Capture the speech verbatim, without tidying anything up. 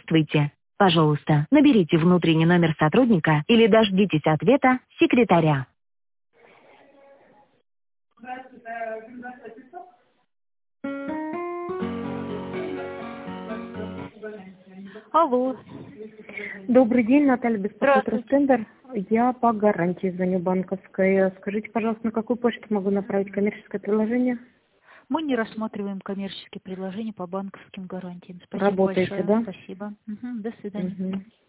Здравствуйте. Пожалуйста, наберите внутренний номер сотрудника или дождитесь ответа секретаря. Алло. Добрый день, Наталья, беспокоит Здравствуйте. Ростендер. Я по гарантии звоню банковской. Скажите, пожалуйста, на какую почту могу направить коммерческое предложение? Мы не рассматриваем коммерческие предложения по банковским гарантиям. Спасибо Работаете, большое. да? Спасибо. Мгм. До свидания. Мгм.